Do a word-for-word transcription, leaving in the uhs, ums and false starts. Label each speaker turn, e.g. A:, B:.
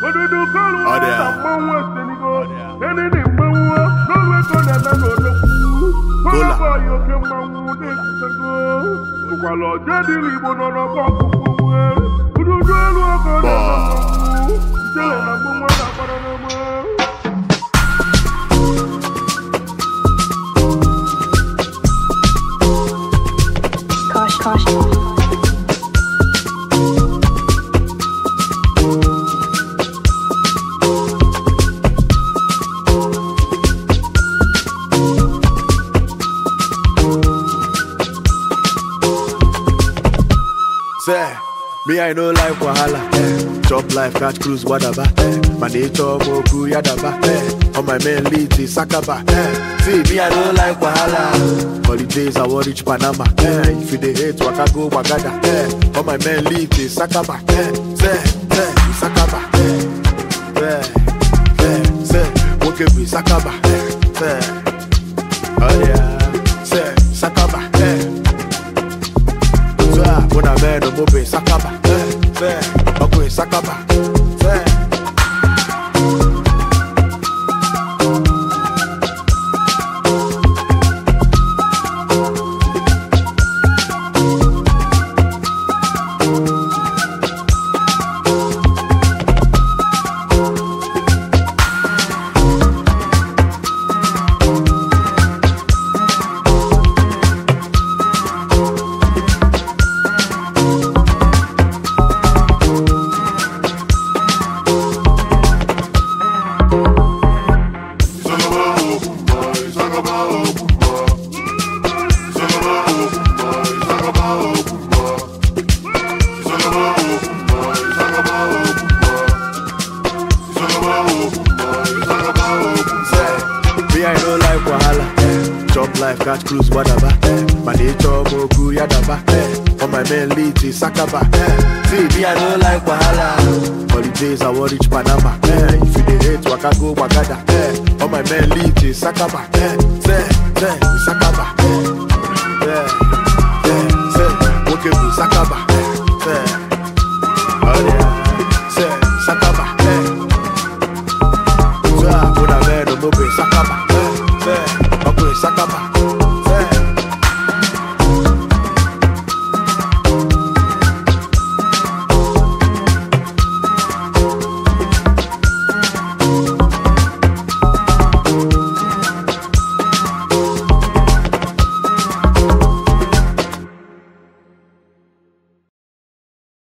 A: Me, I know life wahala, eh. Chop life, catch cruise, wadaba, eh. My nature, moku, yadaba, eh. On my main lead, is Sakaba, eh. See, me, I know life wahala. Holidays, I want reach Panama, eh. If you dey hate, waka go, wagada, eh. On my main lead, is Sakaba, eh. Say, say, Sakaba, eh. Say, say, say, woke up, Sakaba, eh. Say, oh yeah, say, Sakaba, eh. When I man no move Sakaba, eh, okay, Sakaba, eh. Catch cruise, whatever, eh. My nature, moku, yadaba, eh. On my main lead, is Sakaba, eh. See, me, I don't like wahala. Holidays, I want reach Panama, eh. If you dey hate, waka go, wagada, eh. On my main lead, is Sakaba, eh. Say, say, Sakaba, eh. Yeah, yeah, say, woke up, Sakaba, eh. Say.